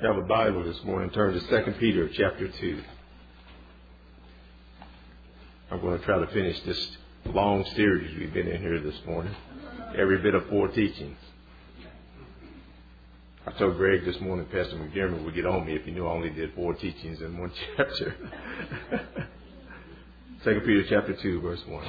Have a Bible this morning, turn to 2 Peter chapter 2. I'm going to try to finish this long series we've been in here this morning. Every bit of 4 teachings. I told Greg this morning, Pastor McDermott would get on me if he knew I only did 4 teachings in one chapter. 2 Peter chapter 2, verse 1.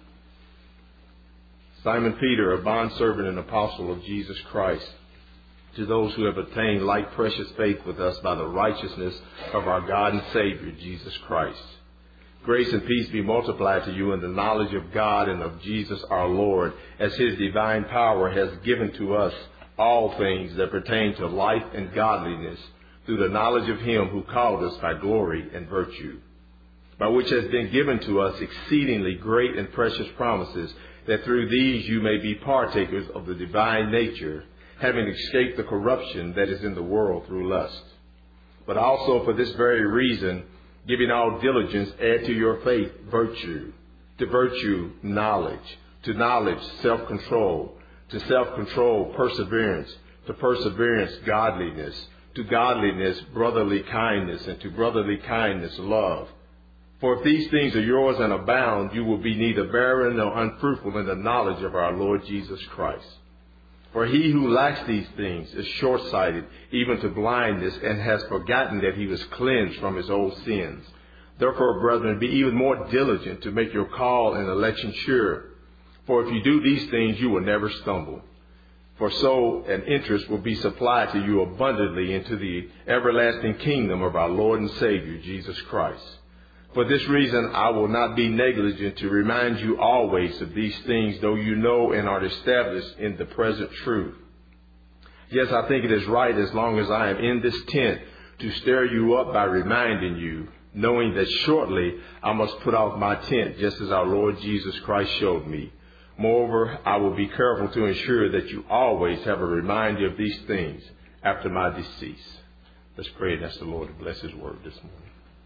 Simon Peter, a bondservant and apostle of Jesus Christ, to those who have attained like precious faith with us by the righteousness of our God and Savior, Jesus Christ. Grace and peace be multiplied to you in the knowledge of God and of Jesus our Lord, as His divine power has given to us all things that pertain to life and godliness through the knowledge of Him who called us by glory and virtue, by which has been given to us exceedingly great and precious promises, that through these you may be partakers of the divine nature, having escaped the corruption that is in the world through lust. But also for this very reason, giving all diligence, add to your faith virtue, to virtue knowledge, to knowledge self-control, to self-control perseverance, to perseverance godliness, to godliness brotherly kindness, and to brotherly kindness love. For if these things are yours and abound, you will be neither barren nor unfruitful in the knowledge of our Lord Jesus Christ. For he who lacks these things is short-sighted, even to blindness, and has forgotten that he was cleansed from his old sins. Therefore, brethren, be even more diligent to make your call and election sure. For if you do these things, you will never stumble. For so an interest will be supplied to you abundantly into the everlasting kingdom of our Lord and Savior, Jesus Christ. For this reason, I will not be negligent to remind you always of these things, though you know and are established in the present truth. Yes, I think it is right, as long as I am in this tent, to stir you up by reminding you, knowing that shortly I must put off my tent, just as our Lord Jesus Christ showed me. Moreover, I will be careful to ensure that you always have a reminder of these things after my decease. Let's pray and ask the Lord to bless His word this morning.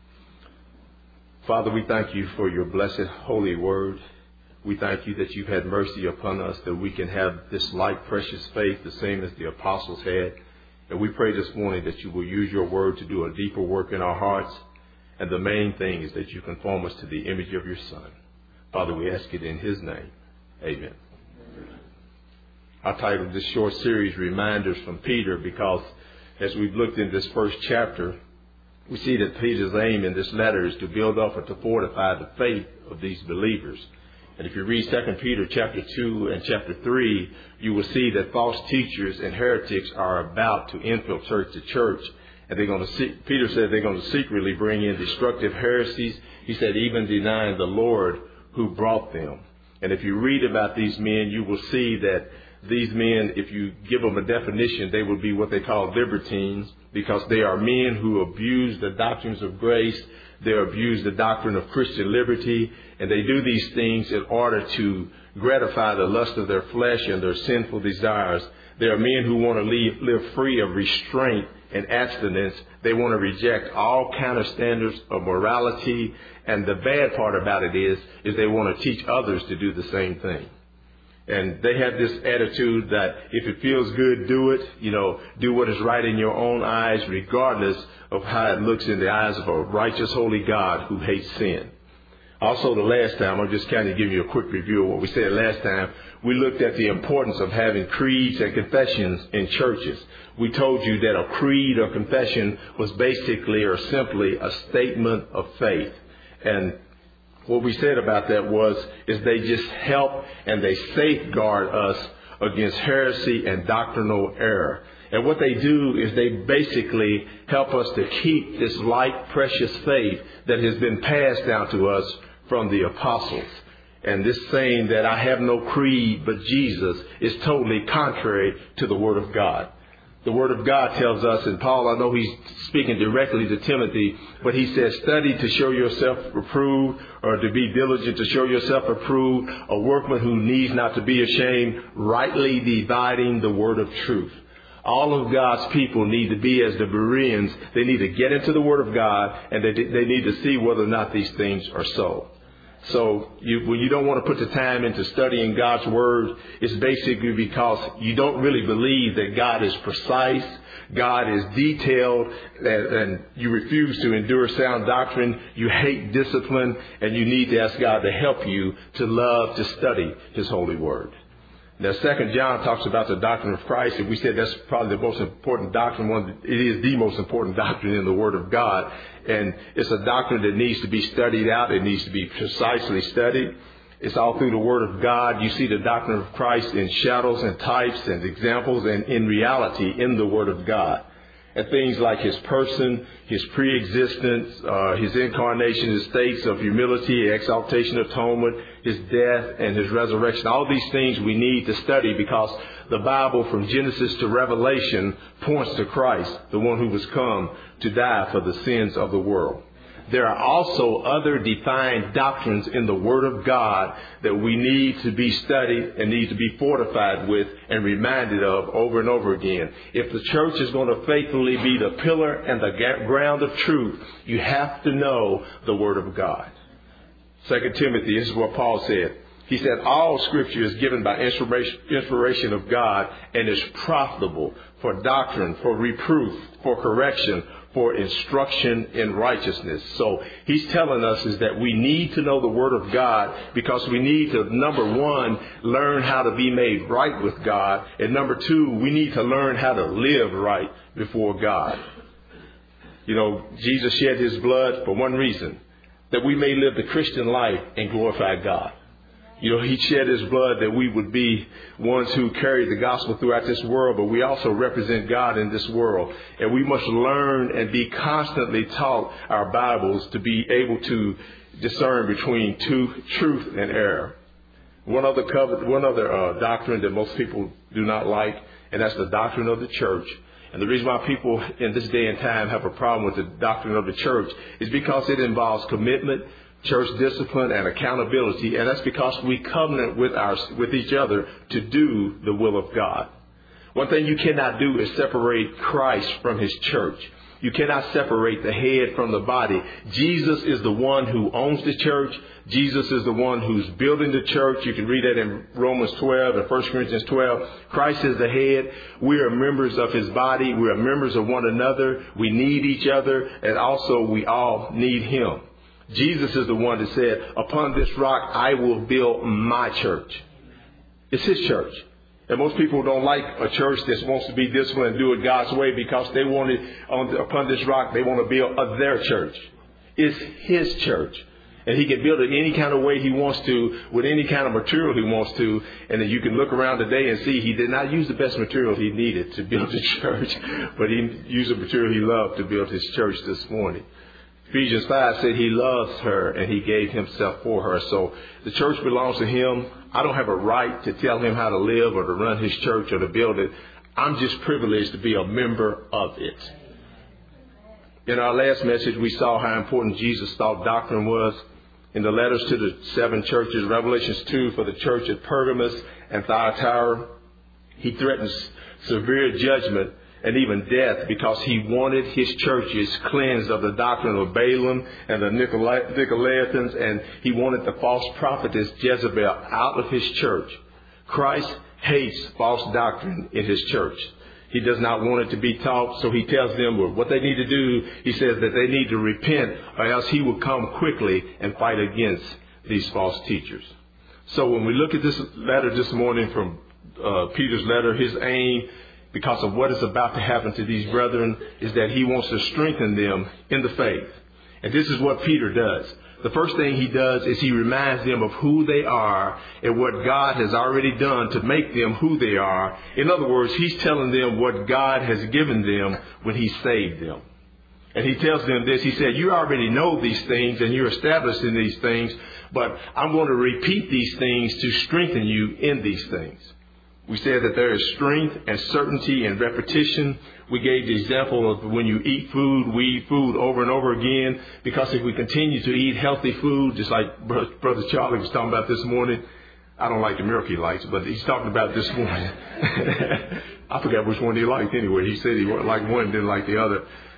Father, we thank you for your blessed holy word. We thank you that you've had mercy upon us, that we can have this like precious faith, the same as the apostles had. And we pray this morning that you will use your word to do a deeper work in our hearts. And the main thing is that you conform us to the image of your Son. Father, we ask it in His name. Amen. I titled this short series, Reminders from Peter, because as we've looked in this first chapter, we see that Peter's aim in this letter is to build up and to fortify the faith of these believers. And if you read 2 Peter chapter 2 and chapter 3, you will see that false teachers and heretics are about to infiltrate the church. And Peter said they're going to secretly bring in destructive heresies. He said even denying the Lord who brought them. And if you read about these men, you will see that these men, if you give them a definition, they will be what they call libertines, because they are men who abuse the doctrines of grace. They abuse the doctrine of Christian liberty, and they do these things in order to gratify the lust of their flesh and their sinful desires. They are men who want to live free of restraint and abstinence. They want to reject all kind of standards of morality. And the bad part about it is they want to teach others to do the same thing. And they have this attitude that if it feels good, do it. Do what is right in your own eyes, regardless of how it looks in the eyes of a righteous, holy God who hates sin. Also, the last time, I'll just kind of give you a quick review of what we said last time. We looked at the importance of having creeds and confessions in churches. We told you that a creed or confession was basically or simply a statement of faith. And what we said about that is they just help and they safeguard us against heresy and doctrinal error. And what they do is they basically help us to keep this like precious faith that has been passed down to us from the apostles. And this saying that I have no creed but Jesus is totally contrary to the Word of God. The Word of God tells us, and Paul, I know he's speaking directly to Timothy, but he says, study to show yourself approved, or to be diligent to show yourself approved, a workman who needs not to be ashamed, rightly dividing the word of truth. All of God's people need to be as the Bereans. They need to get into the Word of God, and they need to see whether or not these things are so. So when you don't want to put the time into studying God's Word, it's basically because you don't really believe that God is precise, God is detailed, and you refuse to endure sound doctrine, you hate discipline, and you need to ask God to help you to love to study His holy Word. Now, 2 John talks about the doctrine of Christ, and we said that's probably the most important doctrine. It is the most important doctrine in the Word of God, and it's a doctrine that needs to be studied out. It needs to be precisely studied. It's all through the Word of God. You see the doctrine of Christ in shadows and types and examples and in reality in the Word of God. And things like His person, His pre-existence, His incarnation, His states of humility, exaltation, atonement, His death, and His resurrection. All these things we need to study because the Bible from Genesis to Revelation points to Christ, the one who was come to die for the sins of the world. There are also other defined doctrines in the Word of God that we need to be studied and need to be fortified with and reminded of over and over again. If the church is going to faithfully be the pillar and the ground of truth, you have to know the Word of God. 2 Timothy, this is what Paul said. He said, all Scripture is given by inspiration of God and is profitable for doctrine, for reproof, for correction, for instruction in righteousness. So he's telling us is that we need to know the Word of God because we need to, number one, learn how to be made right with God. And number two, we need to learn how to live right before God. You know, Jesus shed His blood for one reason, that we may live the Christian life and glorify God. You know, He shed His blood that we would be ones who carry the gospel throughout this world, but we also represent God in this world. And we must learn and be constantly taught our Bibles to be able to discern between truth and error. One other doctrine that most people do not like, and that's the doctrine of the church. And the reason why people in this day and time have a problem with the doctrine of the church is because it involves commitment, church discipline, and accountability, and that's because we covenant with each other to do the will of God. One thing you cannot do is separate Christ from His church. You cannot separate the head from the body. Jesus is the one who owns the church. Jesus is the one who's building the church. You can read that in Romans 12 and 1 Corinthians 12. Christ is the head. We are members of His body. We are members of one another. We need each other, and also we all need Him. Jesus is the one that said, upon this rock I will build my church. It's His church. And most people don't like a church that wants to be disciplined and do it God's way because they want it upon this rock. They want to build their church. It's His church. And He can build it any kind of way He wants to, with any kind of material He wants to. And then you can look around today and see He did not use the best material He needed to build the church, but He used the material He loved to build His church this morning. Ephesians 5 said He loves her and He gave Himself for her. So the church belongs to Him. I don't have a right to tell Him how to live or to run His church or to build it. I'm just privileged to be a member of it. In our last message, we saw how important Jesus thought doctrine was. In the letters to the 7 churches, Revelations 2 for the church at Pergamos and Thyatira, He threatens severe judgment and even death because He wanted His churches cleansed of the doctrine of Balaam and the Nicolaitans, and He wanted the false prophetess Jezebel out of His church. Christ hates false doctrine in His church. He does not want it to be taught, so He tells them what they need to do. He says that they need to repent or else He will come quickly and fight against these false teachers. So when we look at this letter this morning from Peter's letter, his aim, because of what is about to happen to these brethren, is that he wants to strengthen them in the faith. And this is what Peter does. The first thing he does is he reminds them of who they are and what God has already done to make them who they are. In other words, he's telling them what God has given them when He saved them. And he tells them this. He said, you already know these things and you're established in these things, but I'm going to repeat these things to strengthen you in these things. We said that there is strength and certainty in repetition. We gave the example of when you eat food, we eat food over and over again, because if we continue to eat healthy food, just like Brother Charlie was talking about this morning, I don't like the milk he likes, but he's talking about this morning. I forgot which one he liked anyway. He said he liked one and didn't like the other.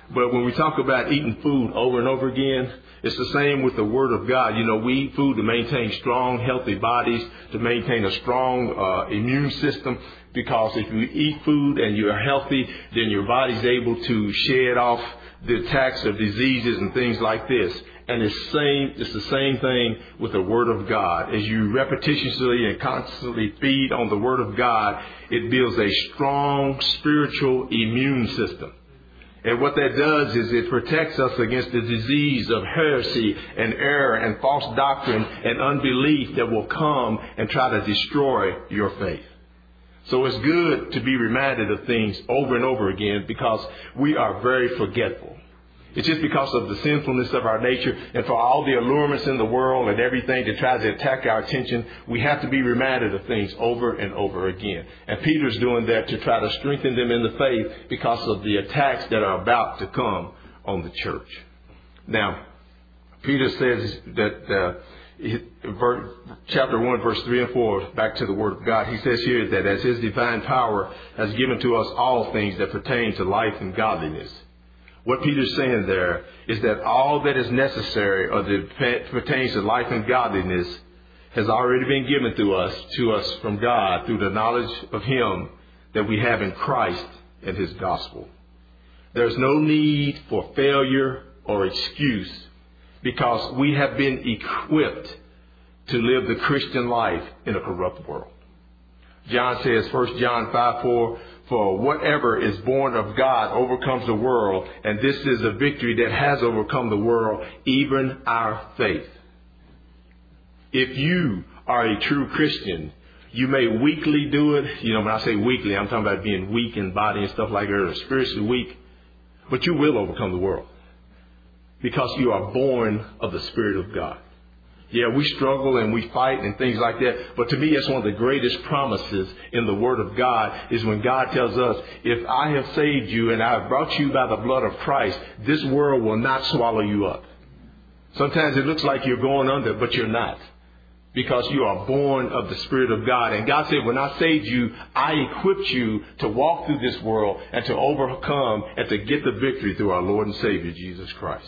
But when we talk about eating food over and over again, it's the same with the Word of God. You know, we eat food to maintain strong, healthy bodies, to maintain a strong immune system. Because if you eat food and you're healthy, then your body's able to shed off the attacks of diseases and things like this. And it's the same thing with the Word of God. As you repetitiously and constantly feed on the Word of God, it builds a strong spiritual immune system. And what that does is it protects us against the disease of heresy and error and false doctrine and unbelief that will come and try to destroy your faith. So it's good to be reminded of things over and over again because we are very forgetful. It's just because of the sinfulness of our nature and for all the allurements in the world and everything that tries to attack our attention, we have to be reminded of things over and over again. And Peter's doing that to try to strengthen them in the faith because of the attacks that are about to come on the church. Now, Peter says that chapter 1, verse 3 and 4, back to the Word of God, he says here that as His divine power has given to us all things that pertain to life and godliness. What Peter's saying there is that all that is necessary or that pertains to life and godliness has already been given to us from God through the knowledge of Him that we have in Christ and His gospel. There's no need for failure or excuse because we have been equipped to live the Christian life in a corrupt world. John says, 1 John 5:4, for whatever is born of God overcomes the world, and this is a victory that has overcome the world, even our faith. If you are a true Christian, you may weakly do it. You know, when I say weakly, I'm talking about being weak in body and stuff like that, or spiritually weak. But you will overcome the world because you are born of the Spirit of God. Yeah, we struggle and we fight and things like that. But to me, it's one of the greatest promises in the Word of God is when God tells us, if I have saved you and I have brought you by the blood of Christ, this world will not swallow you up. Sometimes it looks like you're going under, but you're not. Because you are born of the Spirit of God. And God said, when I saved you, I equipped you to walk through this world and to overcome and to get the victory through our Lord and Savior, Jesus Christ.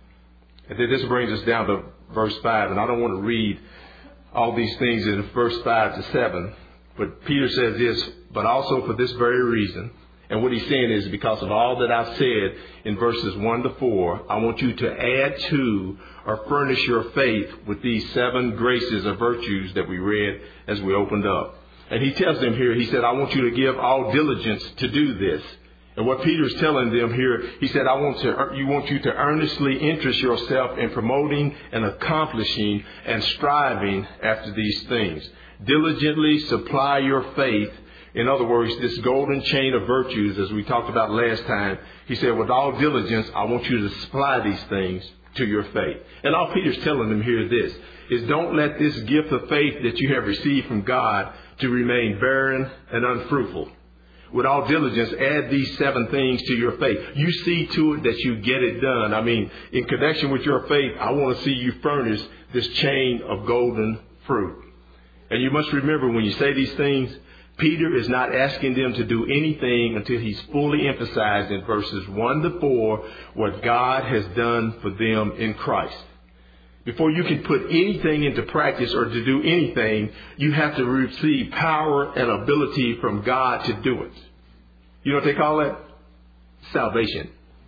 And then this brings us down to verse 5. And I don't want to read all these things in verse 5 to 7. But Peter says this, but also for this very reason. And what he's saying is because of all that I've said in verses 1 to 4, I want you to add to or furnish your faith with these 7 graces or virtues that we read as we opened up. And he tells them here, he said, I want you to give all diligence to do this. And what Peter's telling them here, he said, I want you to earnestly interest yourself in promoting and accomplishing and striving after these things. Diligently supply your faith. In other words, this golden chain of virtues, as we talked about last time, he said, with all diligence, I want you to supply these things to your faith. And all Peter's telling them here is don't let this gift of faith that you have received from God to remain barren and unfruitful. With all diligence, add these 7 things to your faith. You see to it that you get it done. I mean, in connection with your faith, I want to see you furnish this chain of golden fruit. And you must remember when you say these things, Peter is not asking them to do anything until he's fully emphasized in verses 1 to 4 what God has done for them in Christ. Before you can put anything into practice or to do anything, you have to receive power and ability from God to do it. You know what they call that? Salvation.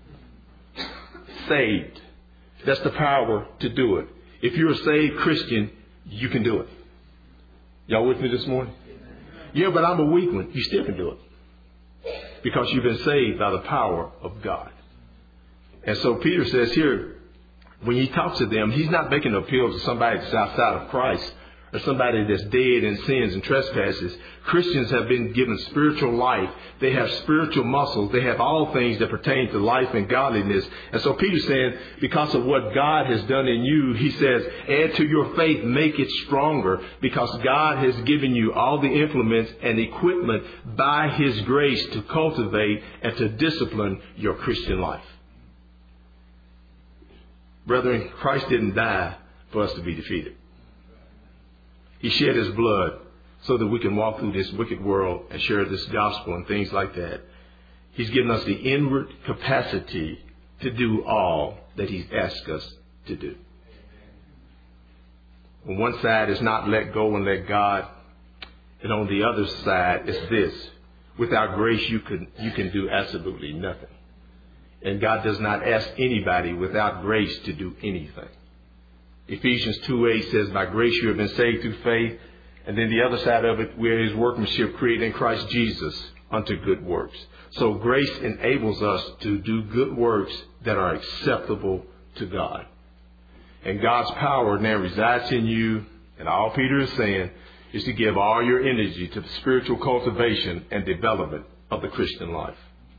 Saved. That's the power to do it. If you're a saved Christian, you can do it. Y'all with me this morning? Yeah, but I'm a weak one. You still can do it. Because you've been saved by the power of God. And so Peter says here, when he talks to them, he's not making an appeal to somebody that's outside of Christ or somebody that's dead in sins and trespasses. Christians have been given spiritual life. They have spiritual muscles. They have all things that pertain to life and godliness. And so Peter's saying, because of what God has done in you, he says, add to your faith, make it stronger, because God has given you all the implements and equipment by His grace to cultivate and to discipline your Christian life. Brethren, Christ didn't die for us to be defeated. He shed His blood so that we can walk through this wicked world and share this gospel and things like that. He's given us the inward capacity to do all that he's asked us to do. On one side is not let go and let God. And on the other side is this. Without grace, you can do absolutely nothing. And God does not ask anybody without grace to do anything. Ephesians 2:8 says, by grace you have been saved through faith. And then the other side of it, we're his workmanship created in Christ Jesus unto good works. So grace enables us to do good works that are acceptable to God. And God's power now resides in you. And all Peter is saying is to give all your energy to the spiritual cultivation and development of the Christian life.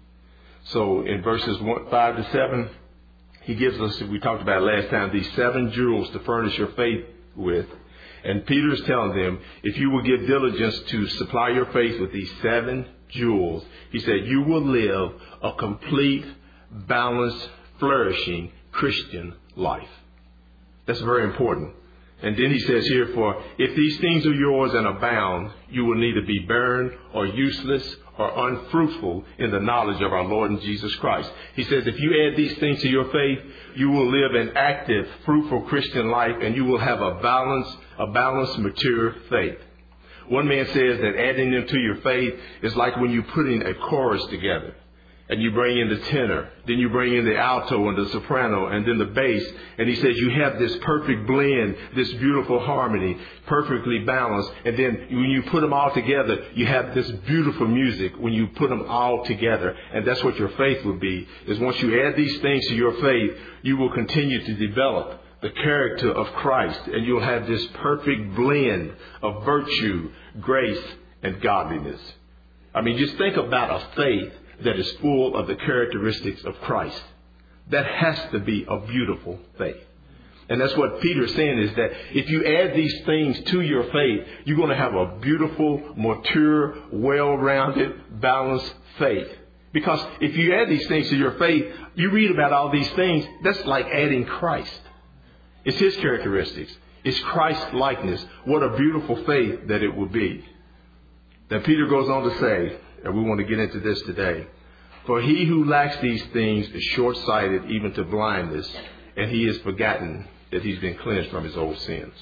So in verses 5 to 7, he gives us, we talked about last time, these 7 jewels to furnish your faith with. And Peter is telling them, if you will give diligence to supply your faith with these 7 jewels, he said, you will live a complete, balanced, flourishing Christian life. That's very important. And then he says here, for if these things are yours and abound, you will neither be barren or useless or unfruitful in the knowledge of our Lord and Jesus Christ. He says, if you add these things to your faith, you will live an active, fruitful Christian life, and you will have a balanced, mature faith. One man says that adding them to your faith is like when you're putting a chorus together. And you bring in the tenor, then you bring in the alto and the soprano, and then the bass. And he says you have this perfect blend, this beautiful harmony, perfectly balanced. And then when you put them all together, you have this beautiful music when you put them all together. And that's what your faith will be, is once you add these things to your faith, you will continue to develop the character of Christ. And you'll have this perfect blend of virtue, grace, and godliness. I mean, just think about a faith that is full of the characteristics of Christ. That has to be a beautiful faith. And that's what Peter's saying, is that if you add these things to your faith, you're going to have a beautiful, mature, well-rounded, balanced faith. Because if you add these things to your faith, you read about all these things, that's like adding Christ. It's his characteristics. It's Christ's likeness. What a beautiful faith that it will be. Then Peter goes on to say, and we want to get into this today, for he who lacks these things is short-sighted even to blindness, and he has forgotten that he's been cleansed from his old sins.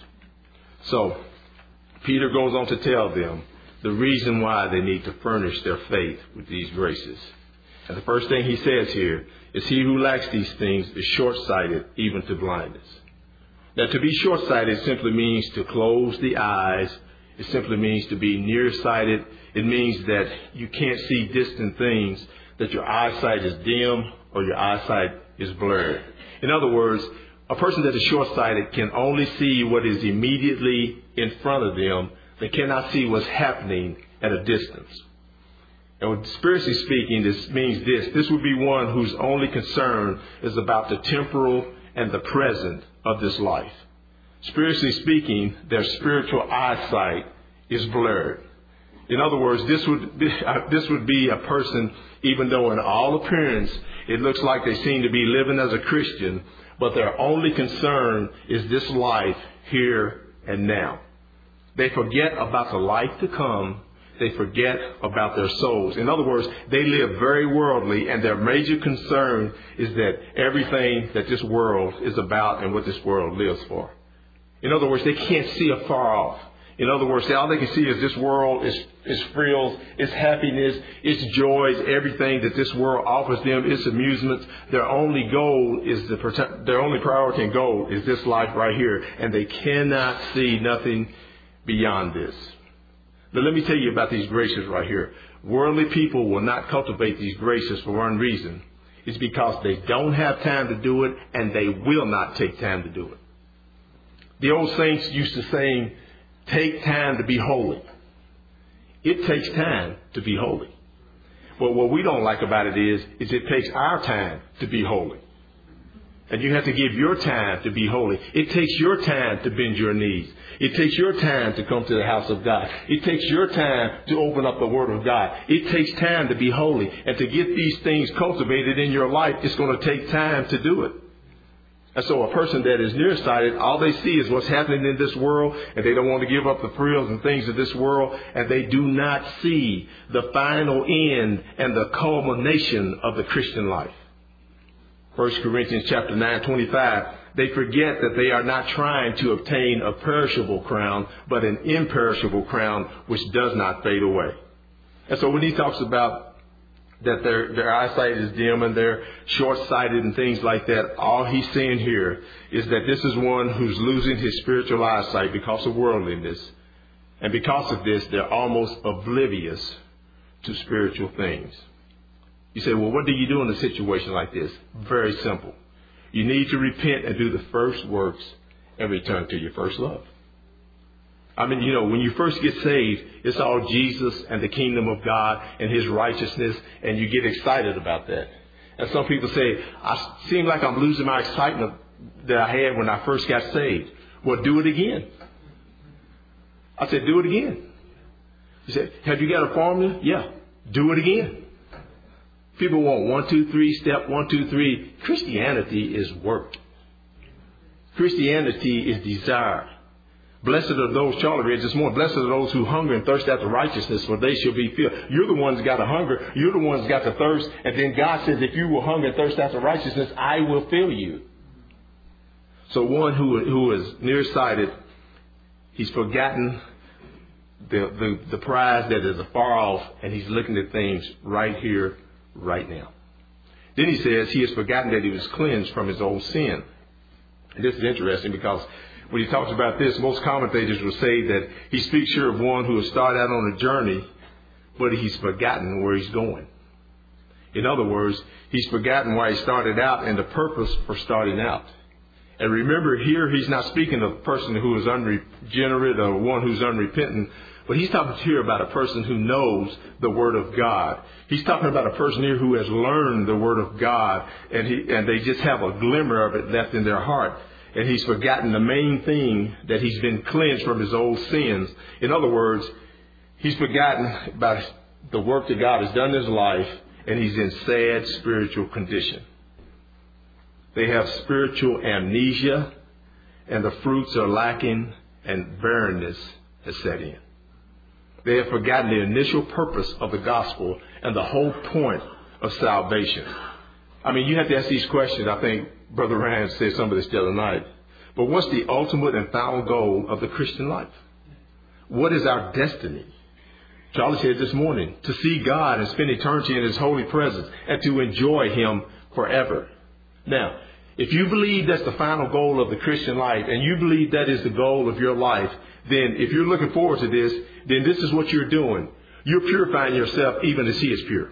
So Peter goes on to tell them the reason why they need to furnish their faith with these graces. And the first thing he says here is he who lacks these things is short-sighted even to blindness. Now, to be short-sighted simply means to close the eyes. It simply means to be nearsighted. It means that you can't see distant things, that your eyesight is dim or your eyesight is blurred. In other words, a person that is short-sighted can only see what is immediately in front of them. They cannot see what's happening at a distance. And spiritually speaking, this means this. This would be one whose only concern is about the temporal and the present of this life. Spiritually speaking, their spiritual eyesight is blurred. In other words, this would be a person, even though in all appearance it looks like they seem to be living as a Christian, but their only concern is this life here and now. They forget about the life to come. They forget about their souls. In other words, they live very worldly, and their major concern is that everything that this world is about and what this world lives for. In other words, they can't see afar off. In other words, all they can see is this world, its frills, its happiness, its joys, everything that this world offers them, its amusements. Their only priority and goal is this life right here, and they cannot see nothing beyond this. But let me tell you about these graces right here. Worldly people will not cultivate these graces for one reason. It's because they don't have time to do it, and they will not take time to do it. The old saints used to sing, take time to be holy. It takes time to be holy. But what we don't like about it is it takes our time to be holy. And you have to give your time to be holy. It takes your time to bend your knees. It takes your time to come to the house of God. It takes your time to open up the Word of God. It takes time to be holy. And to get these things cultivated in your life, it's going to take time to do it. And so a person that is nearsighted, all they see is what's happening in this world, and they don't want to give up the thrills and things of this world, and they do not see the final end and the culmination of the Christian life. 1 Corinthians chapter 9:25. They forget that they are not trying to obtain a perishable crown, but an imperishable crown which does not fade away. And so when he talks about that their eyesight is dim and they're short-sighted and things like that, all he's saying here is that this is one who's losing his spiritual eyesight because of worldliness. And because of this, they're almost oblivious to spiritual things. You say, well, what do you do in a situation like this? Very simple. You need to repent and do the first works and return to your first love. I mean, when you first get saved, it's all Jesus and the kingdom of God and his righteousness, and you get excited about that. And some people say, I seem like I'm losing my excitement that I had when I first got saved. Well, do it again. I said, do it again. You said, have you got a formula? Yeah. Do it again. People want 1, 2, 3, step 1, 2, 3. Christianity is work. Christianity is desire. Blessed are those, Charlie read this morning, blessed are those who hunger and thirst after righteousness, for they shall be filled. You're the ones that got the hunger. You're the ones that got the thirst. And then God says, if you will hunger and thirst after righteousness, I will fill you. So one who is nearsighted, he's forgotten the prize that is afar off, and he's looking at things right here, right now. Then he says he has forgotten that he was cleansed from his old sin. And this is interesting because when he talks about this, most commentators will say that he speaks here of one who has started out on a journey, but he's forgotten where he's going. In other words, he's forgotten why he started out and the purpose for starting out. And remember, here he's not speaking of a person who is unregenerate or one who's unrepentant, but he's talking here about a person who knows the Word of God. He's talking about a person here who has learned the Word of God, and they just have a glimmer of it left in their heart. And he's forgotten the main thing, that he's been cleansed from his old sins. In other words, he's forgotten about the work that God has done in his life, and he's in sad spiritual condition. They have spiritual amnesia, and the fruits are lacking, and barrenness has set in. They have forgotten the initial purpose of the gospel and the whole point of salvation. I mean, you have to ask these questions. I think Brother Ryan said some of this the other night. But what's the ultimate and final goal of the Christian life? What is our destiny? Charlie said this morning, to see God and spend eternity in his holy presence and to enjoy him forever. Now, if you believe that's the final goal of the Christian life and you believe that is the goal of your life, then if you're looking forward to this, then this is what you're doing. You're purifying yourself even as he is pure.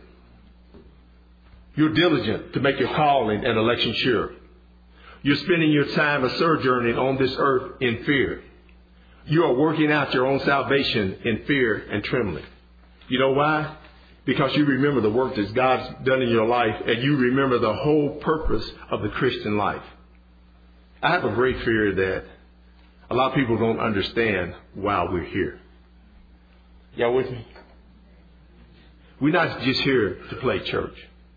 You're diligent to make your calling and election sure. You're spending your time a sojourning on this earth in fear. You are working out your own salvation in fear and trembling. You know why? Because you remember the work that God's done in your life, and you remember the whole purpose of the Christian life. I have a great fear that a lot of people don't understand why we're here. Y'all with me? We're not just here to play church.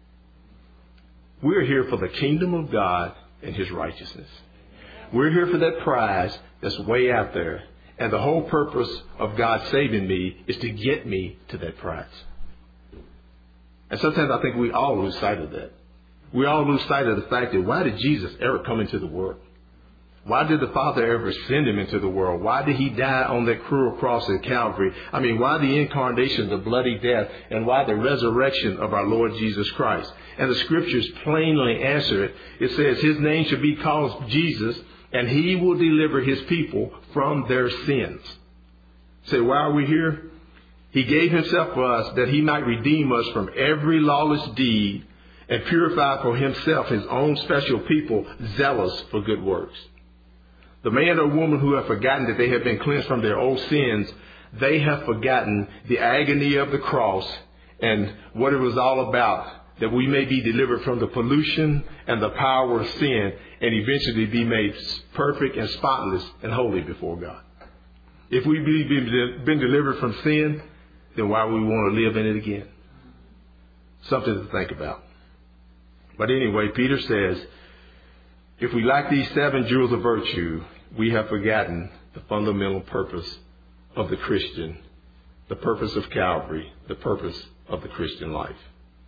We're here for the kingdom of God and his righteousness. We're here for that prize that's way out there. And the whole purpose of God saving me is to get me to that prize. And sometimes I think we all lose sight of that. We all lose sight of the fact that why did Jesus ever come into the world? Why did the Father ever send him into the world? Why did he die on that cruel cross at Calvary? I mean, why the incarnation, the bloody death, and why the resurrection of our Lord Jesus Christ? And the scriptures plainly answer it. It says his name should be called Jesus, and he will deliver his people from their sins. Say, why are we here? He gave himself for us that he might redeem us from every lawless deed and purify for himself his own special people, zealous for good works. The man or woman who have forgotten that they have been cleansed from their old sins, they have forgotten the agony of the cross and what it was all about, that we may be delivered from the pollution and the power of sin and eventually be made perfect and spotless and holy before God. If we've been delivered from sin, then why would we want to live in it again? Something to think about. But anyway, Peter says, if we lack these 7 jewels of virtue, we have forgotten the fundamental purpose of the Christian, the purpose of Calvary, the purpose of the Christian life.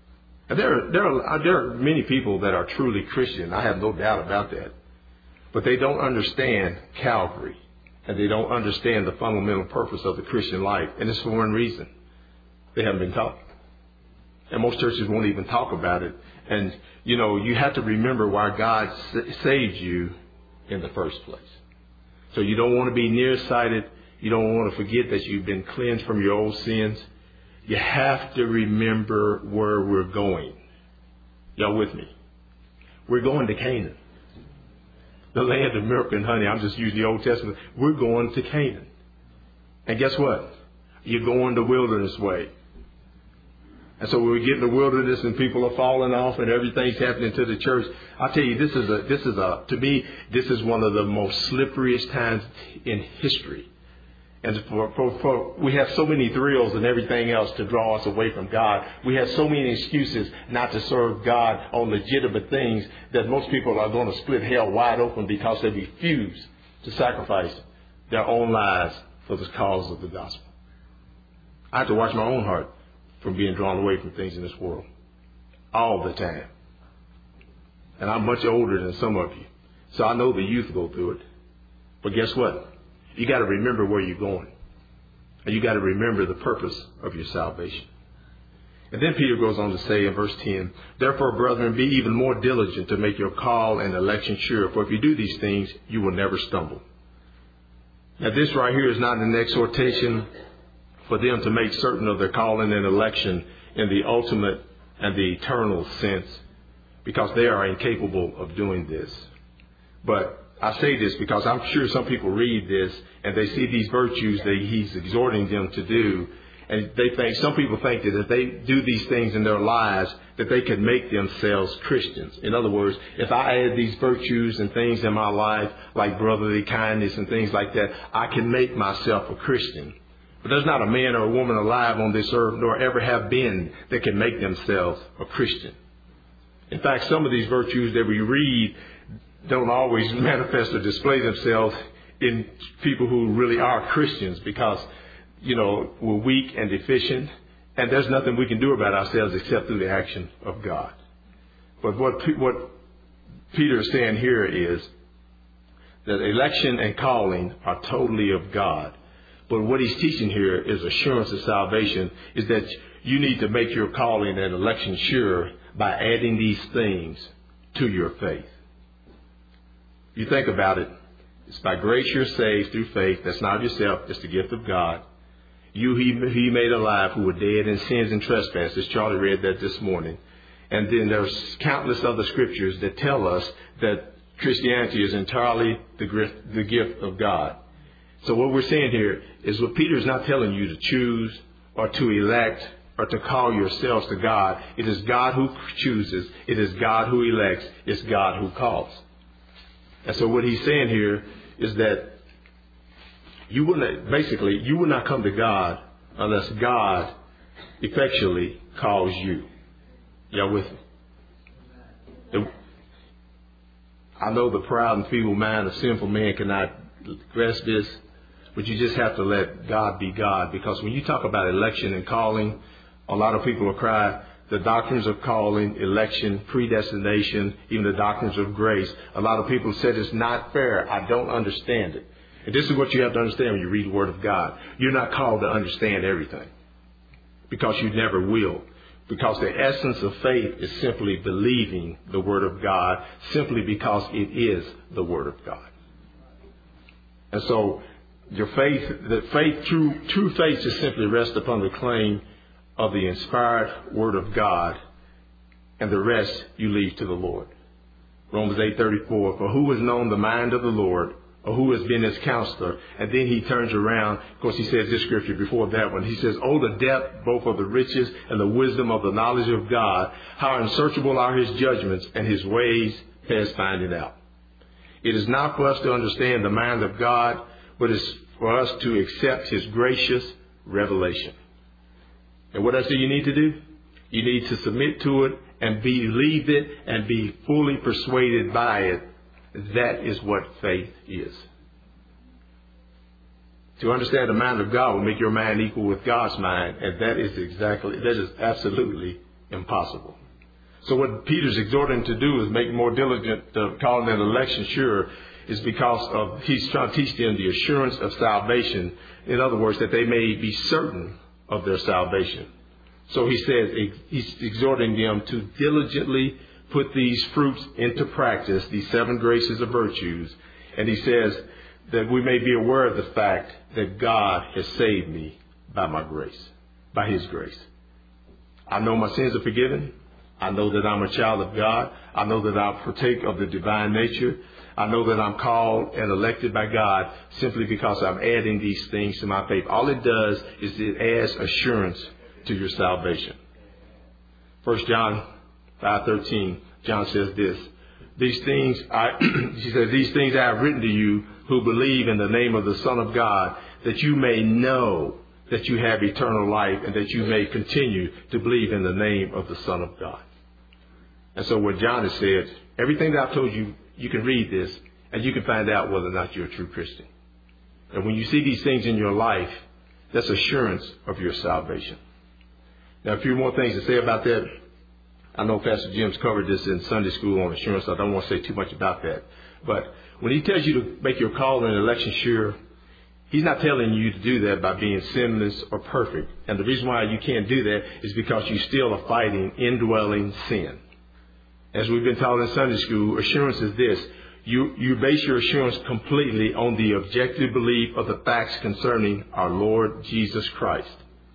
And there are many people that are truly Christian. I have no doubt about that. But they don't understand Calvary. And they don't understand the fundamental purpose of the Christian life. And it's for one reason. They haven't been taught. And most churches won't even talk about it. And, you know, you have to remember why God saved you in the first place. So you don't want to be nearsighted. You don't want to forget that you've been cleansed from your old sins. You have to remember where we're going. Y'all with me? We're going to Canaan. The land of milk and honey. I'm just using the Old Testament. We're going to Canaan. And guess what? You're going the wilderness way. And so when we get in the wilderness and people are falling off and everything's happening to the church, I'll tell you, to me, this is one of the most slipperiest times in history. And we have so many thrills and everything else to draw us away from God. We have so many excuses not to serve God on legitimate things that most people are going to split hell wide open because they refuse to sacrifice their own lives for the cause of the gospel. I have to watch my own heart from being drawn away from things in this world all the time. And I'm much older than some of you, so I know the youth go through it. But guess what? You got to remember where you're going. And you got to remember the purpose of your salvation. And then Peter goes on to say in verse 10, therefore, brethren, be even more diligent to make your call and election sure. For if you do these things, you will never stumble. Now, this right here is not an exhortation for them to make certain of their calling and election in the ultimate and the eternal sense, because they are incapable of doing this. But I say this because I'm sure some people read this and they see these virtues that he's exhorting them to do. And some people think that if they do these things in their lives, that they can make themselves Christians. In other words, if I add these virtues and things in my life, like brotherly kindness and things like that, I can make myself a Christian. But there's not a man or a woman alive on this earth, nor ever have been, that can make themselves a Christian. In fact, some of these virtues that we read don't always manifest or display themselves in people who really are Christians because, you know, we're weak and deficient, and there's nothing we can do about ourselves except through the action of God. But what Peter is saying here is that election and calling are totally of God. But what he's teaching here is assurance of salvation, is that you need to make your calling and election sure by adding these things to your faith. You think about it, it's by grace you're saved through faith. That's not yourself, it's the gift of God. He made alive who were dead in sins and trespasses. Charlie read that this morning. And then there's countless other scriptures that tell us that Christianity is entirely the gift of God. So what we're saying here is what Peter's not telling you to choose or to elect or to call yourselves to God. It is God who chooses. It is God who elects. It's God who calls. And so what he's saying here is that you would not come to God unless God effectually calls you. Y'all with me? I know the proud and feeble mind of sinful man cannot grasp this, but you just have to let God be God. Because when you talk about election and calling, a lot of people will cry, the doctrines of calling, election, predestination, even the doctrines of grace. A lot of people said it's not fair. I don't understand it. And this is what you have to understand when you read the Word of God. You're not called to understand everything, because you never will. Because the essence of faith is simply believing the Word of God, simply because it is the Word of God. And so your faith, true faith just simply rests upon the claim of the inspired Word of God, and the rest you leave to the Lord. Romans 8:34, for who has known the mind of the Lord, or who has been his counselor? And then he turns around. Of course, he says this scripture before that one. He says, oh, the depth both of the riches and the wisdom of the knowledge of God, how unsearchable are his judgments and his ways past finding out. It is not for us to understand the mind of God, but it's for us to accept his gracious revelation. And what else do you need to do? You need to submit to it and believe it and be fully persuaded by it. That is what faith is. To understand the mind of God will make your mind equal with God's mind, and that is absolutely impossible. So what Peter's exhorting to do is make more diligent, calling an election sure, is because of he's trying to teach them the assurance of salvation. In other words, that they may be certain of their salvation. So he says he's exhorting them to diligently put these fruits into practice, these 7 graces of virtues. And he says that we may be aware of the fact that God has saved me by my grace, by his grace. I know my sins are forgiven. I know that I'm a child of God. I know that I partake of the divine nature. I know that I'm called and elected by God simply because I'm adding these things to my faith. All it does is it adds assurance to your salvation. 1 John 5:13, John says this. These things he says, these things I have written to you who believe in the name of the Son of God, that you may know that you have eternal life and that you may continue to believe in the name of the Son of God. And so what John has said, everything that I've told you, you can read this and you can find out whether or not you're a true Christian. And when you see these things in your life, that's assurance of your salvation. Now, a few more things to say about that. I know Pastor Jim's covered this in Sunday school on assurance, so I don't want to say too much about that. But when he tells you to make your call and election sure, he's not telling you to do that by being sinless or perfect. And the reason why you can't do that is because you still are fighting indwelling sin. As we've been taught in Sunday school, assurance is this. You base your assurance completely on the objective belief of the facts concerning our Lord Jesus Christ.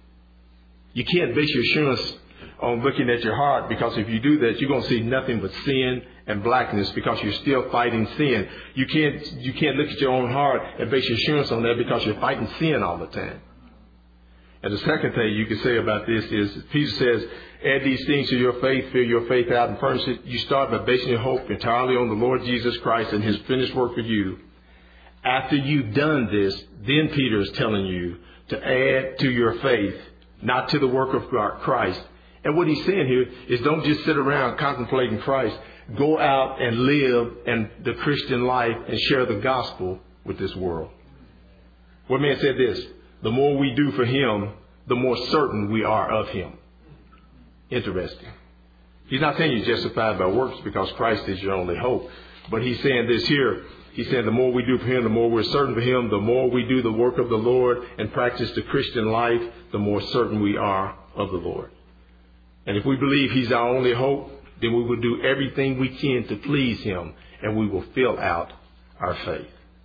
You can't base your assurance on looking at your heart, because if you do that, you're going to see nothing but sin and blackness because you're still fighting sin. You can't look at your own heart and base your assurance on that because you're fighting sin all the time. And the second thing you can say about this is, Peter says, add these things to your faith, fill your faith out and furnish it. You start by basing your hope entirely on the Lord Jesus Christ and his finished work for you. After you've done this, then Peter is telling you to add to your faith, not to the work of Christ. And what he's saying here is don't just sit around contemplating Christ. Go out and live in the Christian life and share the gospel with this world. One man said this, the more we do for him, the more certain we are of him. Interesting. He's not saying you're justified by works because Christ is your only hope. But he's saying this here. He said the more we do for him, the more we're certain for him. The more we do the work of the Lord and practice the Christian life, the more certain we are of the Lord. And if we believe he's our only hope, then we will do everything we can to please him, and we will fill out our faith.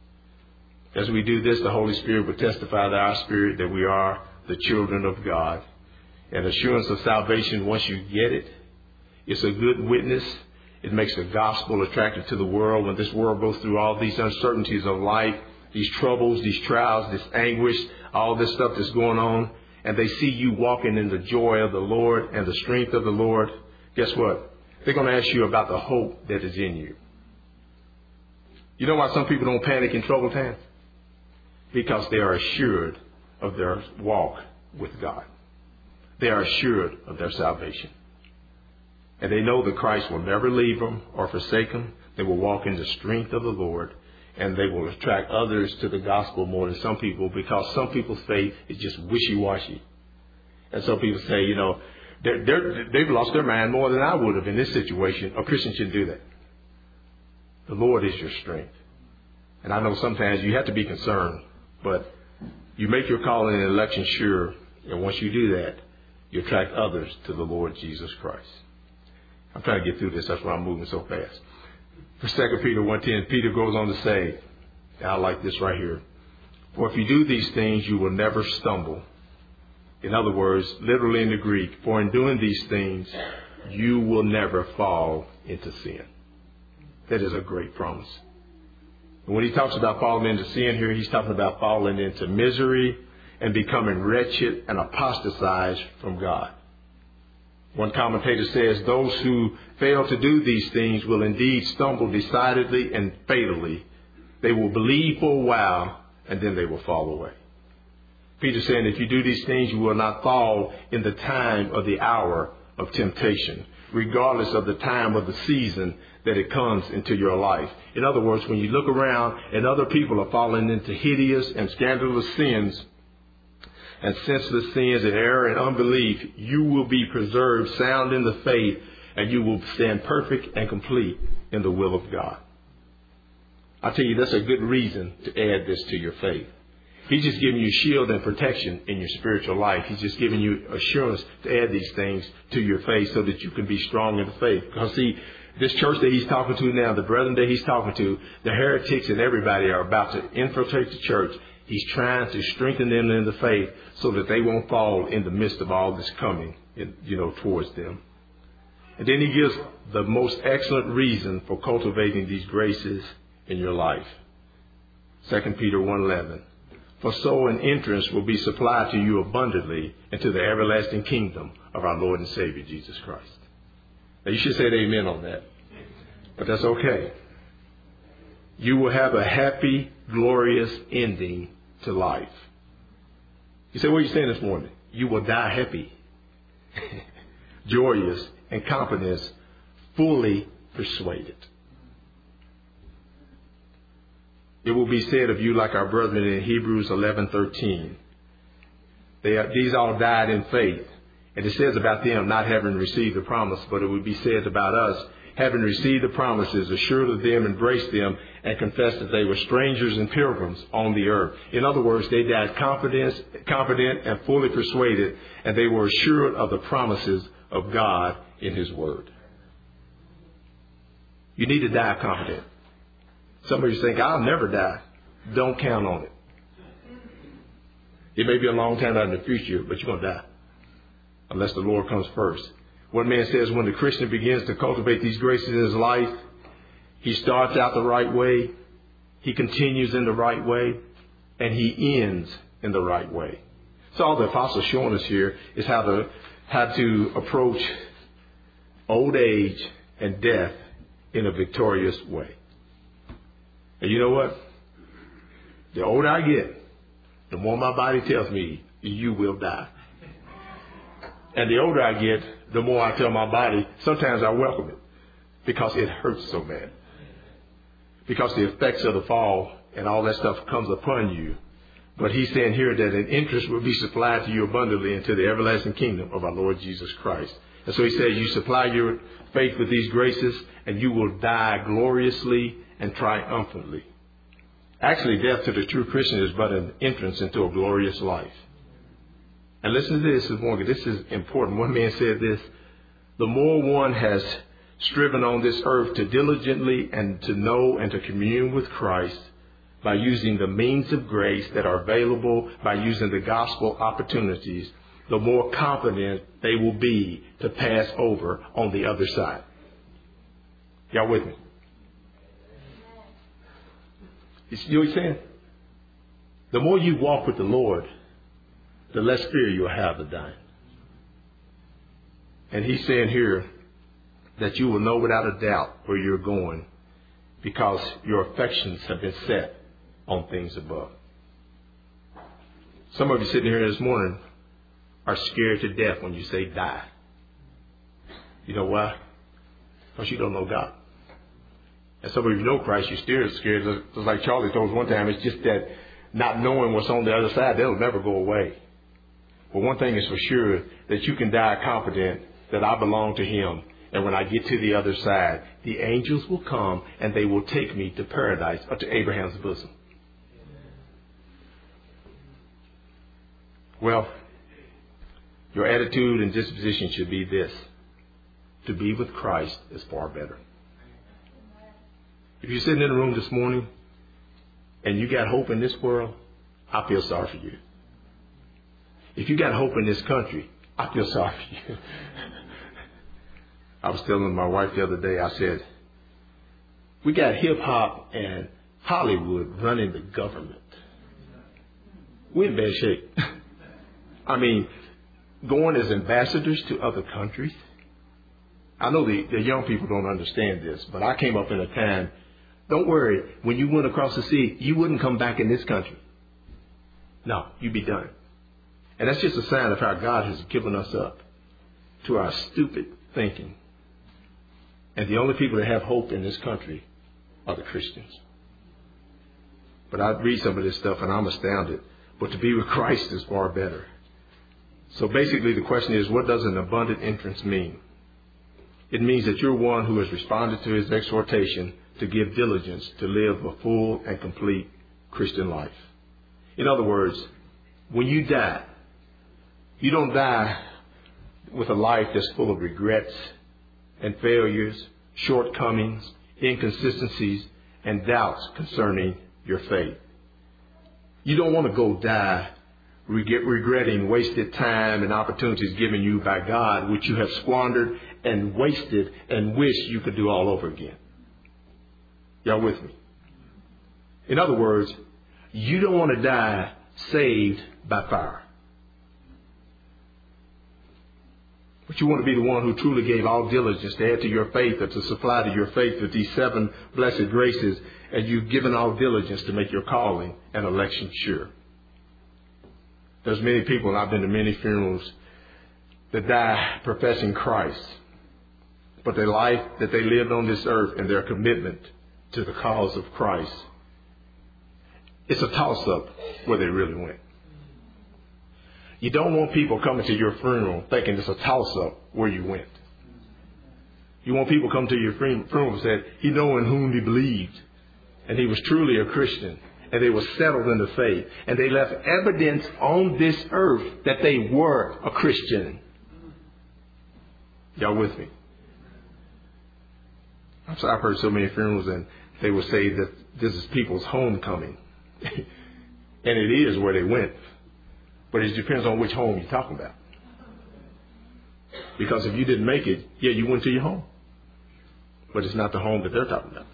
As we do this, the Holy Spirit will testify to our spirit that we are the children of God. And assurance of salvation, once you get it, it's a good witness. It makes the gospel attractive to the world. When this world goes through all these uncertainties of life, these troubles, these trials, this anguish, all this stuff that's going on, and they see you walking in the joy of the Lord and the strength of the Lord, guess what? They're going to ask you about the hope that is in you. You know why some people don't panic in troubled times? Because they are assured of their walk with God. They are assured of their salvation. And they know that Christ will never leave them or forsake them. They will walk in the strength of the Lord, and they will attract others to the gospel more than some people, because some people's faith is just wishy-washy. And some people say, you know, they've lost their mind more than I would have in this situation. A Christian shouldn't do that. The Lord is your strength. And I know sometimes you have to be concerned, but you make your calling and election sure, and once you do that, you attract others to the Lord Jesus Christ. I'm trying to get through this. That's why I'm moving so fast. For 2 Peter 1:10, Peter goes on to say, and I like this right here, for if you do these things, you will never stumble. In other words, literally in the Greek, for in doing these things, you will never fall into sin. That is a great promise. And when he talks about falling into sin here, he's talking about falling into misery and becoming wretched and apostatized from God. One commentator says, those who fail to do these things will indeed stumble decidedly and fatally. They will believe for a while, and then they will fall away. Peter's saying, if you do these things, you will not fall in the time of the hour of temptation, regardless of the time of the season that it comes into your life. In other words, when you look around and other people are falling into hideous and scandalous sins, and senseless sins and error and unbelief, you will be preserved sound in the faith and you will stand perfect and complete in the will of God. I tell you, that's a good reason to add this to your faith. He's just giving you shield and protection in your spiritual life. He's just giving you assurance to add these things to your faith so that you can be strong in the faith. Because see, this church that he's talking to now, the brethren that he's talking to, the heretics and everybody are about to infiltrate the church. He's trying to strengthen them in the faith so that they won't fall in the midst of all this coming, towards them. And then he gives the most excellent reason for cultivating these graces in your life. 2 Peter 1:11. For so an entrance will be supplied to you abundantly into the everlasting kingdom of our Lord and Savior, Jesus Christ. Now you should say amen on that. But that's okay. You will have a happy, glorious ending to life. You say, what are you saying this morning? You will die happy, joyous, and confident, fully persuaded. It will be said of you like our brethren in Hebrews 11:13. These all died in faith. And it says about them not having received the promise, but it would be said about us, having received the promises, assured of them, embraced them, and confessed that they were strangers and pilgrims on the earth. In other words, they died confident and fully persuaded, and they were assured of the promises of God in His Word. You need to die confident. Some of you think, I'll never die. Don't count on it. It may be a long time out in the future, but you're going to die. Unless the Lord comes first. One man says when the Christian begins to cultivate these graces in his life, he starts out the right way, he continues in the right way, and he ends in the right way. So all the apostles showing us here is how to approach old age and death in a victorious way. And you know what? The older I get, the more my body tells me, you will die. And the older I get, the more I tell my body, sometimes I welcome it because it hurts so bad. Because the effects of the fall and all that stuff comes upon you. But he's saying here that an interest will be supplied to you abundantly into the everlasting kingdom of our Lord Jesus Christ. And so he says you supply your faith with these graces and you will die gloriously and triumphantly. Actually, death to the true Christian is but an entrance into a glorious life. And listen to this, Morgan. This is important. One man said this: the more one has striven on this earth to diligently and to know and to commune with Christ by using the means of grace that are available, by using the gospel opportunities, the more confident they will be to pass over on the other side. Y'all with me? You see what he's saying? The more you walk with the Lord, the less fear you'll have of dying. And he's saying here that you will know without a doubt where you're going because your affections have been set on things above. Some of you sitting here this morning are scared to death when you say die. You know why? Because you don't know God. And some of you know Christ, you're still scared. Just like Charlie told us one time, it's just that not knowing what's on the other side, that'll never go away. But one thing is for sure, that you can die confident that I belong to Him. And when I get to the other side, the angels will come and they will take me to paradise or to Abraham's bosom. Well, your attitude and disposition should be this: to be with Christ is far better. If you're sitting in the room this morning and you got hope in this world, I feel sorry for you. If you got hope in this country, I feel sorry for you. I was telling my wife the other day, I said, we got hip hop and Hollywood running the government. We're in bad shape. I mean, going as ambassadors to other countries. I know the young people don't understand this, but I came up in a time, don't worry, when you went across the sea, you wouldn't come back in this country. No, you'd be done. And that's just a sign of how God has given us up to our stupid thinking. And the only people that have hope in this country are the Christians. But I read some of this stuff and I'm astounded. But to be with Christ is far better. So basically the question is, what does an abundant entrance mean? It means that you're one who has responded to his exhortation to give diligence to live a full and complete Christian life. In other words, when you die, you don't die with a life that's full of regrets and failures, shortcomings, inconsistencies, and doubts concerning your faith. You don't want to go die regretting wasted time and opportunities given you by God, which you have squandered and wasted and wish you could do all over again. Y'all with me? In other words, you don't want to die saved by fire. But you want to be the one who truly gave all diligence to add to your faith or to supply to your faith with these 7 blessed graces, and you've given all diligence to make your calling and election sure. There's many people, and I've been to many funerals, that die professing Christ, but their life that they lived on this earth and their commitment to the cause of Christ, it's a toss-up where they really went. You don't want people coming to your funeral thinking it's a toss-up where you went. You want people come to your funeral and say, he know in whom he believed, and he was truly a Christian, and they were settled in the faith, and they left evidence on this earth that they were a Christian. Y'all with me? I've heard so many funerals, and they will say that this is people's homecoming. And it is where they went. But it depends on which home you're talking about. Because if you didn't make it, yeah, you went to your home. But it's not the home that they're talking about.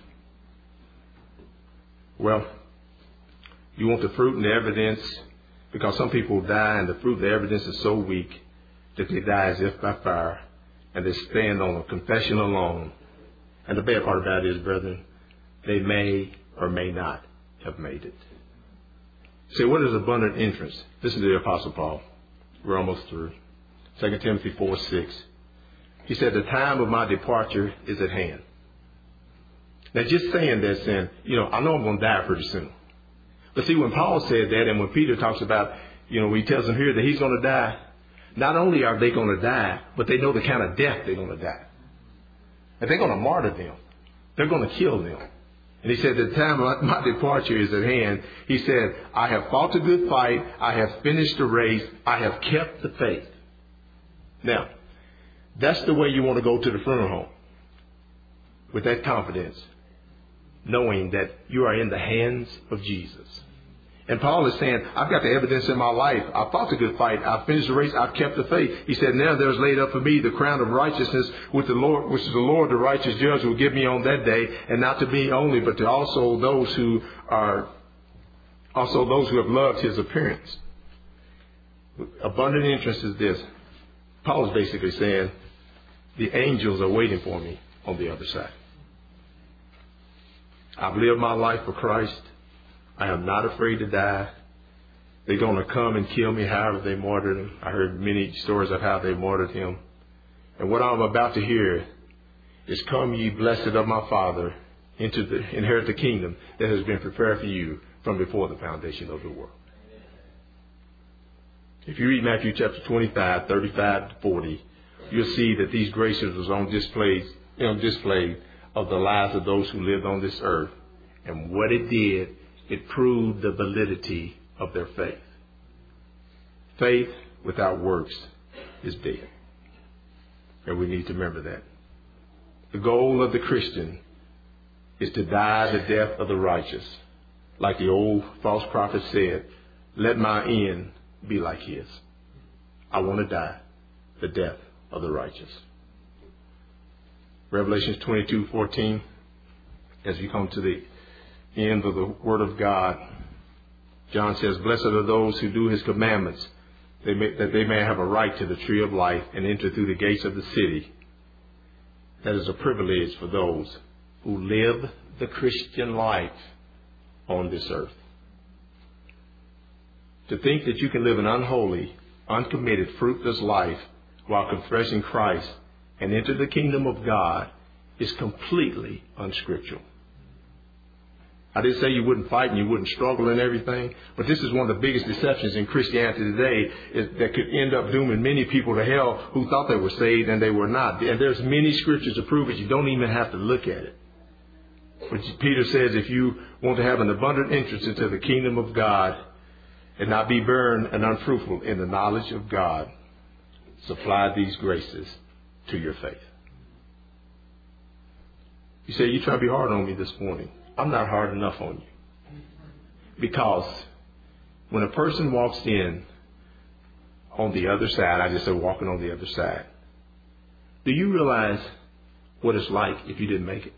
Well, you want the fruit and the evidence, because some people die and the fruit and the evidence is so weak that they die as if by fire, and they stand on a confession alone. And the bad part about it is, brethren, they may or may not have made it. Say, what is abundant entrance? Listen to the Apostle Paul. We're almost through. 2 Timothy 4:6. He said, the time of my departure is at hand. Now, just saying that, saying, I know I'm going to die pretty soon. But see, when Paul said that, and when Peter talks about, he tells them here that he's going to die, not only are they going to die, but they know the kind of death they're going to die. And they're going to martyr them. They're going to kill them. And he said, the time of my departure is at hand. He said, I have fought a good fight. I have finished the race. I have kept the faith. Now, that's the way you want to go to the funeral home. With that confidence, knowing that you are in the hands of Jesus. And Paul is saying, I've got the evidence in my life. I fought a good fight. I finished the race. I've kept the faith. He said, now there's laid up for me the crown of righteousness with the Lord, which is the Lord, the righteous judge, will give me on that day, and not to me only, but to also those who have loved his appearance. Abundant interest is this. Paul is basically saying, the angels are waiting for me on the other side. I've lived my life for Christ. I am not afraid to die. They're going to come and kill me however they martyred him. I heard many stories of how they martyred him. And what I'm about to hear is, come ye blessed of my Father, inherit the kingdom that has been prepared for you from before the foundation of the world. If you read Matthew chapter 25, 35 to 40, you'll see that these graces was on display of the lives of those who lived on this earth. And what it did, it proved the validity of their faith. Faith without works is dead. And we need to remember that. The goal of the Christian is to die the death of the righteous. Like the old false prophet said, let my end be like his. I want to die the death of the righteous. Revelation 22:14, as we come to the end of the Word of God, John says, blessed are those who do his commandments, that they may have a right to the tree of life and enter through the gates of the city. That is a privilege for those who live the Christian life on this earth. To think that you can live an unholy, uncommitted, fruitless life while confessing Christ and enter the kingdom of God is completely unscriptural. I didn't say you wouldn't fight and you wouldn't struggle and everything, but this is one of the biggest deceptions in Christianity today that could end up dooming many people to hell who thought they were saved and they were not. And there's many scriptures to prove it. You don't even have to look at it. But Peter says if you want to have an abundant entrance into the kingdom of God and not be barren and unfruitful in the knowledge of God, supply these graces to your faith. You say, you try to be hard on me this morning. I'm not hard enough on you. Because when a person walks in on the other side, I just said walking on the other side, do you realize what it's like if you didn't make it?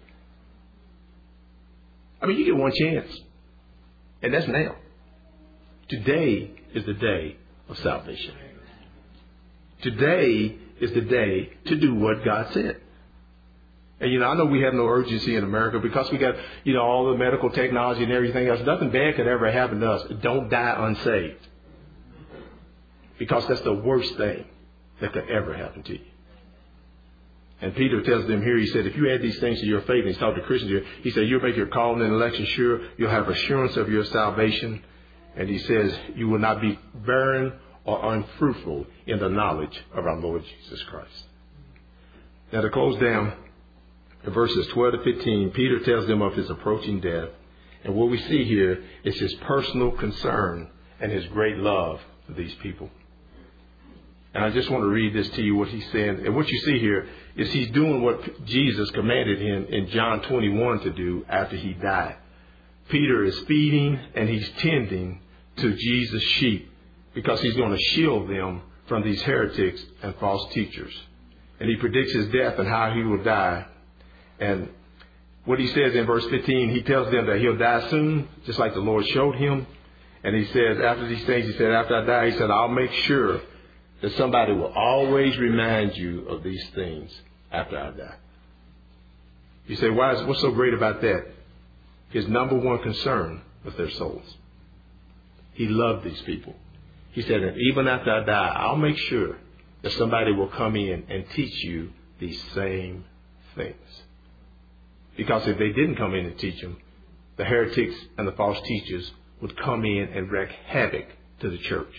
I mean, you get one chance, and that's now. Today is the day of salvation. Today is the day to do what God said. And, I know we have no urgency in America because we got, all the medical technology and everything else. Nothing bad could ever happen to us. Don't die unsaved. Because that's the worst thing that could ever happen to you. And Peter tells them here, he said, if you add these things to your faith, and he's talking to Christians here, he said, you'll make your calling and election sure. You'll have assurance of your salvation. And he says, you will not be barren or unfruitful in the knowledge of our Lord Jesus Christ. Now to close down, in verses 12 to 15, Peter tells them of his approaching death. And what we see here is his personal concern and his great love for these people. And I just want to read this to you, what he's saying. And what you see here is he's doing what Jesus commanded him in John 21 to do after he died. Peter is feeding and he's tending to Jesus' sheep because he's going to shield them from these heretics and false teachers. And he predicts his death and how he will die. And what he says in verse 15, he tells them that he'll die soon, just like the Lord showed him. And he says, after these things, he said, after I die, he said, I'll make sure that somebody will always remind you of these things after I die. You say, what's so great about that? His number one concern was their souls. He loved these people. He said, and even after I die, I'll make sure that somebody will come in and teach you these same things. Because if they didn't come in and teach them, the heretics and the false teachers would come in and wreak havoc to the church.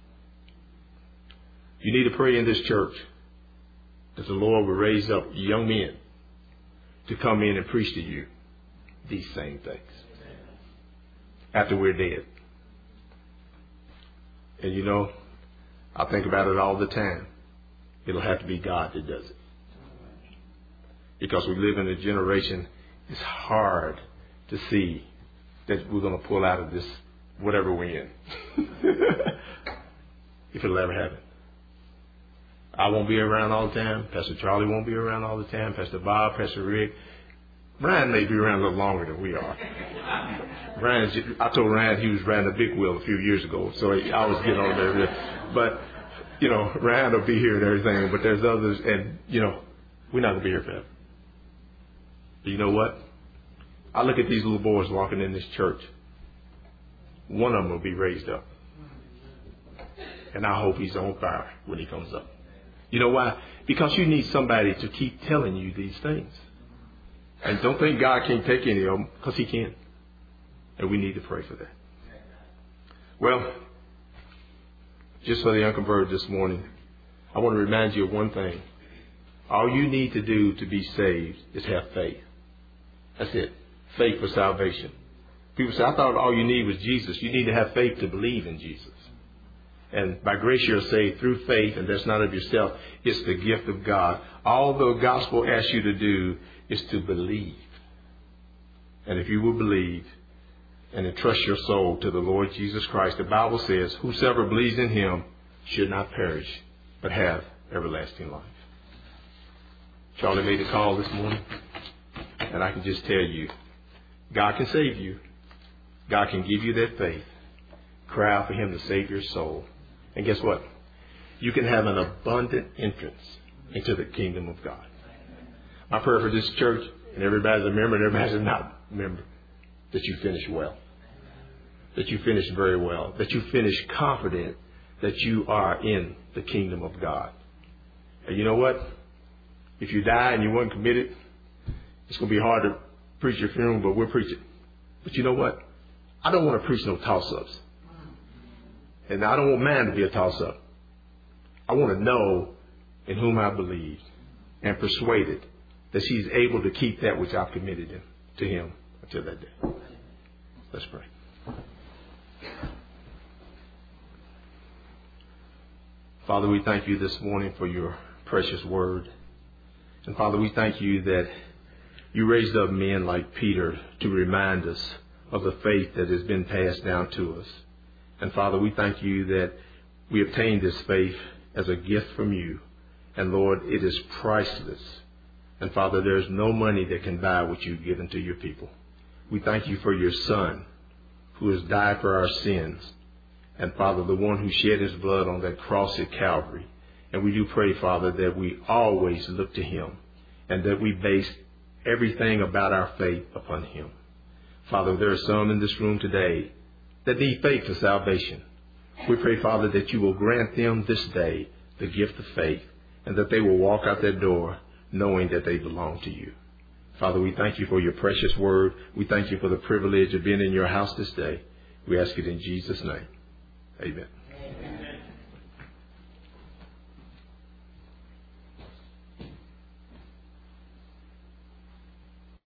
You need to pray in this church that the Lord will raise up young men to come in and preach to you these same things after we're dead. And I think about it all the time. It'll have to be God that does it. Because we live in a generation, it's hard to see that we're going to pull out of this, whatever we're in. If it'll ever happen. I won't be around all the time. Pastor Charlie won't be around all the time. Pastor Bob, Pastor Rick. Ryan may be around a little longer than we are. I told Ryan he was riding a big wheel a few years ago, so I was getting on there. But, Ryan will be here and everything, but there's others, and, we're not going to be here forever. But you know what? I look at these little boys walking in this church. One of them will be raised up. And I hope he's on fire when he comes up. You know why? Because you need somebody to keep telling you these things. And don't think God can't take any of them, because he can. And we need to pray for that. Well, just for the unconverted this morning, I want to remind you of one thing. All you need to do to be saved is have faith. That's it. Faith for salvation. People say, I thought all you need was Jesus. You need to have faith to believe in Jesus. And by grace you're saved through faith, and that's not of yourself. It's the gift of God. All the gospel asks you to do is to believe. And if you will believe and entrust your soul to the Lord Jesus Christ, the Bible says, whosoever believes in him should not perish, but have everlasting life. Charlie made a call this morning, and I can just tell you, God can save you. God can give you that faith. Cry out for him to save your soul. And guess what? You can have an abundant entrance into the kingdom of God. My prayer for this church, and everybody's a member and everybody's not a member, that you finish well. That you finish very well. That you finish confident that you are in the kingdom of God. And you know what? If you die and you weren't committed, it's going to be hard to preach your funeral, but we'll preach it. But you know what? I don't want to preach no toss-ups. And I don't want mine to be a toss-up. I want to know in whom I believe and persuaded that she's able to keep that which I've committed to him until that day. Let's pray. Father, we thank you this morning for your precious word. And Father, we thank you that you raised up men like Peter to remind us of the faith that has been passed down to us. And Father, we thank you that we obtained this faith as a gift from you. And Lord, it is priceless. And Father, there is no money that can buy what you've given to your people. We thank you for your Son who has died for our sins. And Father, the one who shed his blood on that cross at Calvary. And we do pray, Father, that we always look to him and that we base everything about our faith upon him. Father, there are some in this room today that need faith for salvation. We pray, Father, that you will grant them this day the gift of faith and that they will walk out that door knowing that they belong to you. Father, we thank you for your precious word. We thank you for the privilege of being in your house this day. We ask it in Jesus' name. Amen.